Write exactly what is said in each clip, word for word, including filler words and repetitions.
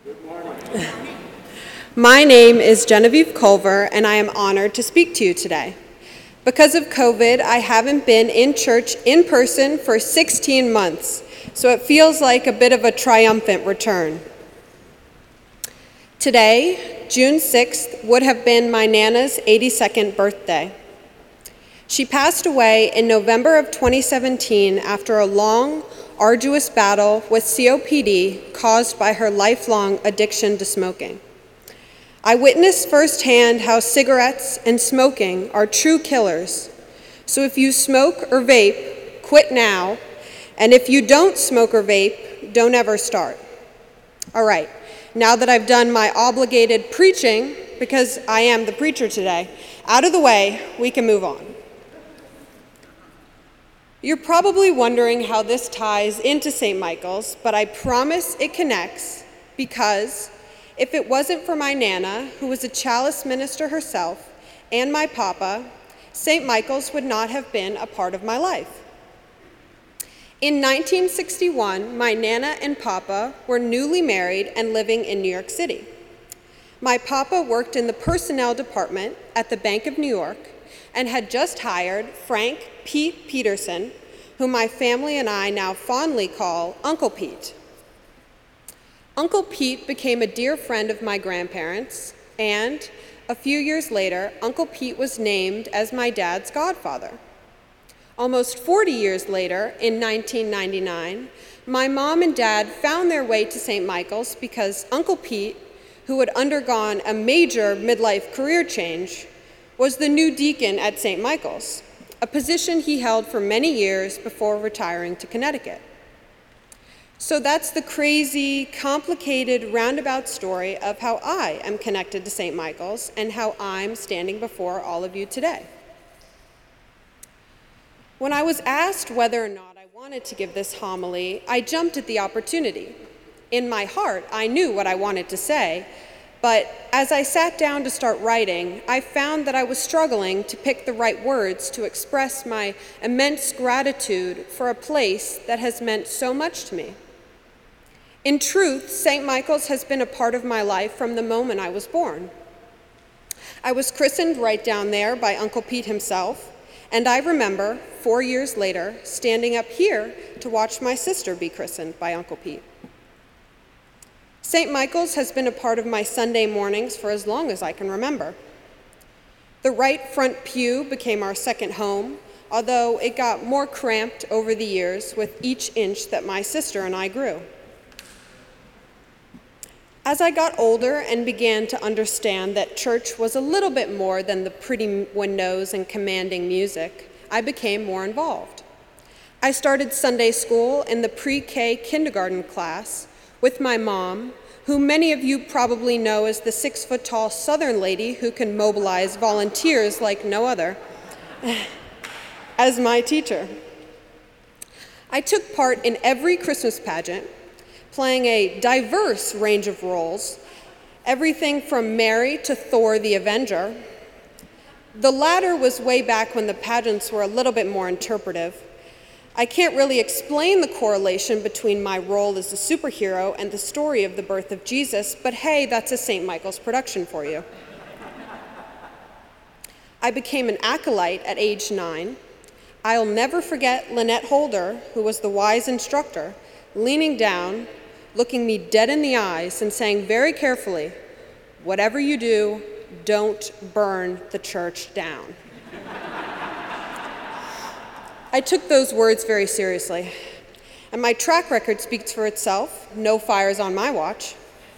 Good morning. My name is Genevieve Culver, and I am honored to speak to you today. Because of COVID, I haven't been in church in person for sixteen months, so it feels like a bit of a triumphant return. Today, June sixth, would have been my Nana's eighty-second birthday. She passed away in November of twenty seventeen after a long, arduous battle with C O P D caused by her lifelong addiction to smoking. I witnessed firsthand how cigarettes and smoking are true killers. So if you smoke or vape, quit now. And if you don't smoke or vape, don't ever start. All right, now that I've done my obligated preaching, because I am the preacher today, out of the way, we can move on. You're probably wondering how this ties into Saint Michael's, but I promise it connects because if it wasn't for my Nana, who was a chalice minister herself, and my Papa, Saint Michael's would not have been a part of my life. In nineteen sixty-one, my Nana and Papa were newly married and living in New York City. My Papa worked in the personnel department at the Bank of New York and had just hired Frank Pete Peterson, whom my family and I now fondly call Uncle Pete. Uncle Pete became a dear friend of my grandparents, and a few years later, Uncle Pete was named as my dad's godfather. Almost forty years later, in nineteen ninety-nine, my mom and dad found their way to Saint Michael's because Uncle Pete, who had undergone a major midlife career change, was the new deacon at Saint Michael's, a position he held for many years before retiring to Connecticut. So that's the crazy, complicated, roundabout story of how I am connected to Saint Michael's and how I'm standing before all of you today. When I was asked whether or not I wanted to give this homily, I jumped at the opportunity. In my heart, I knew what I wanted to say, but as I sat down to start writing, I found that I was struggling to pick the right words to express my immense gratitude for a place that has meant so much to me. In truth, Saint Michael's has been a part of my life from the moment I was born. I was christened right down there by Uncle Pete himself, and I remember, four years later, standing up here to watch my sister be christened by Uncle Pete. Saint Michael's has been a part of my Sunday mornings for as long as I can remember. The right front pew became our second home, although it got more cramped over the years with each inch that my sister and I grew. As I got older and began to understand that church was a little bit more than the pretty windows and commanding music, I became more involved. I started Sunday school in the pre-K kindergarten class with my mom, who many of you probably know as the six-foot-tall Southern lady who can mobilize volunteers like no other, as my teacher. I took part in every Christmas pageant, playing a diverse range of roles, everything from Mary to Thor the Avenger. The latter was way back when the pageants were a little bit more interpretive. I can't really explain the correlation between my role as a superhero and the story of the birth of Jesus, but hey, that's a Saint Michael's production for you. I became an acolyte at age nine. I'll never forget Lynette Holder, who was the wise instructor, leaning down, looking me dead in the eyes and saying very carefully, "Whatever you do, don't burn the church down." I took those words very seriously, and my track record speaks for itself. No fires on my watch.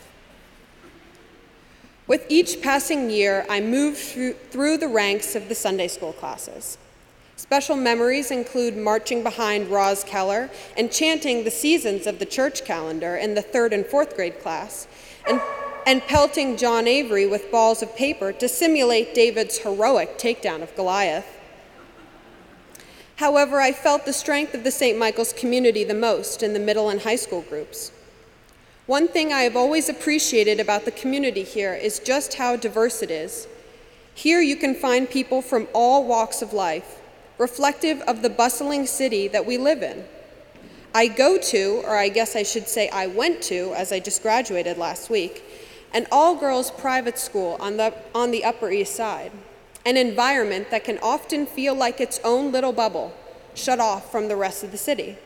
With each passing year, I moved through, through the ranks of the Sunday school classes. Special memories include marching behind Roz Keller and chanting the seasons of the church calendar in the third and fourth grade class, and, and pelting John Avery with balls of paper to simulate David's heroic takedown of Goliath. However, I felt the strength of the Saint Michael's community the most in the middle and high school groups. One thing I have always appreciated about the community here is just how diverse it is. Here you can find people from all walks of life, reflective of the bustling city that we live in. I go to, or I guess I should say I went to, as I just graduated last week, an all-girls private school on the, on the Upper East Side, an environment that can often feel like its own little bubble, shut off from the rest of the city.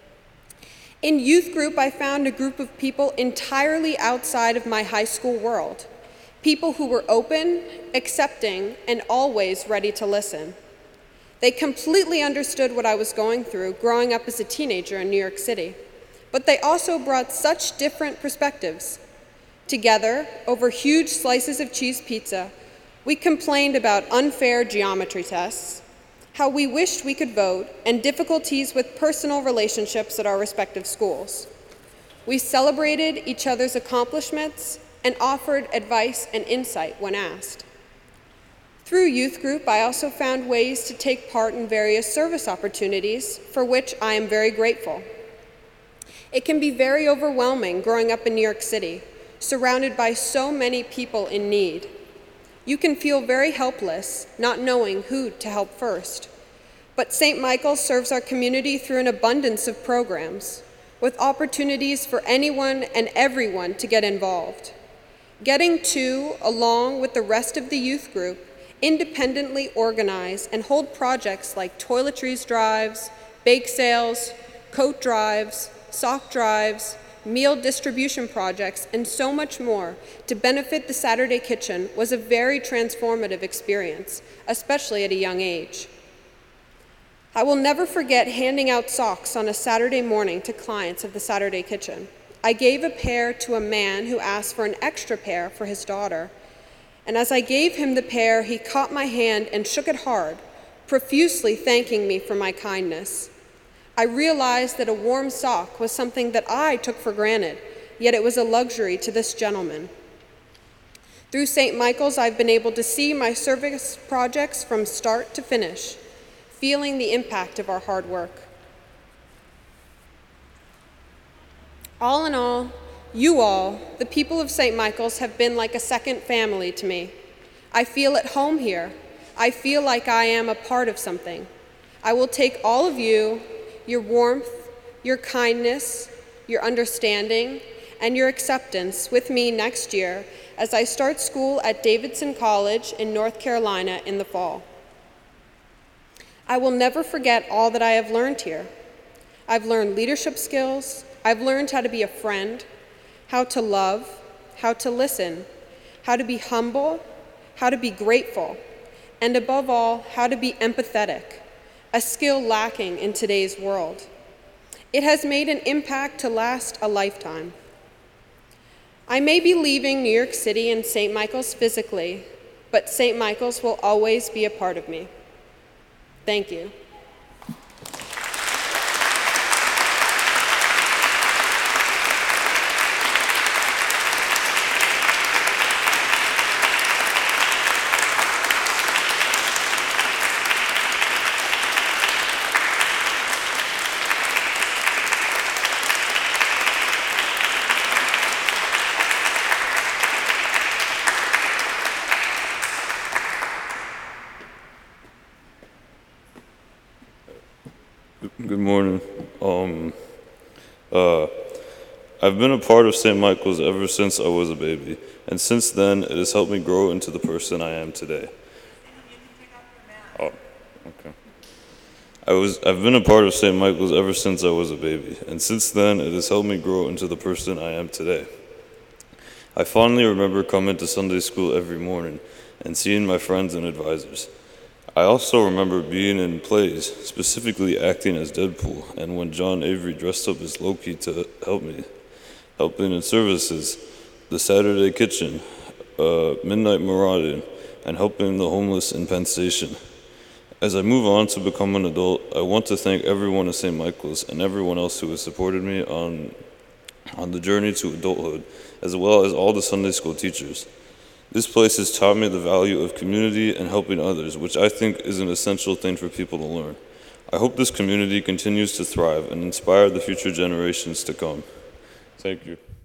In youth group, I found a group of people entirely outside of my high school world, people who were open, accepting, and always ready to listen. They completely understood what I was going through growing up as a teenager in New York City, but they also brought such different perspectives. Together, over huge slices of cheese pizza, we complained about unfair geometry tests, how we wished we could vote, and difficulties with personal relationships at our respective schools. We celebrated each other's accomplishments and offered advice and insight when asked. Through youth group, I also found ways to take part in various service opportunities, for which I am very grateful. It can be very overwhelming growing up in New York City, surrounded by so many people in need. You can feel very helpless, not knowing who to help first. But Saint Michael's serves our community through an abundance of programs, with opportunities for anyone and everyone to get involved. Getting to, along with the rest of the youth group, independently organize and hold projects like toiletries drives, bake sales, coat drives, sock drives, meal distribution projects, and so much more to benefit the Saturday Kitchen was a very transformative experience, especially at a young age. I will never forget handing out socks on a Saturday morning to clients of the Saturday Kitchen. I gave a pair to a man who asked for an extra pair for his daughter, and as I gave him the pair, he caught my hand and shook it hard, profusely thanking me for my kindness. I realized that a warm sock was something that I took for granted, yet it was a luxury to this gentleman. Through Saint Michael's, I've been able to see my service projects from start to finish, feeling the impact of our hard work. All in all, you all, the people of Saint Michael's, have been like a second family to me. I feel at home here. I feel like I am a part of something. I will take all of you, your warmth, your kindness, your understanding, and your acceptance with me next year as I start school at Davidson College in North Carolina in the fall. I will never forget all that I have learned here. I've learned leadership skills. I've learned how to be a friend, how to love, how to listen, how to be humble, how to be grateful, and above all, how to be empathetic, a skill lacking in today's world. It has made an impact to last a lifetime. I may be leaving New York City and Saint Michael's physically, but Saint Michael's will always be a part of me. Thank you. Good morning. Um, uh, I've been a part of Saint Michael's ever since I was a baby, and since then it has helped me grow into the person I am today. Oh, okay. I was, I've been a part of Saint Michael's ever since I was a baby, and since then it has helped me grow into the person I am today. I fondly remember coming to Sunday school every morning and seeing my friends and advisors. I also remember being in plays, specifically acting as Deadpool, and when John Avery dressed up as Loki to help me, helping in services, the Saturday Kitchen, uh, Midnight Marauding, and helping the homeless in Penn Station. As I move on to become an adult, I want to thank everyone at Saint Michael's and everyone else who has supported me on, on the journey to adulthood, as well as all the Sunday school teachers. This place has taught me the value of community and helping others, which I think is an essential thing for people to learn. I hope this community continues to thrive and inspire the future generations to come. Thank you.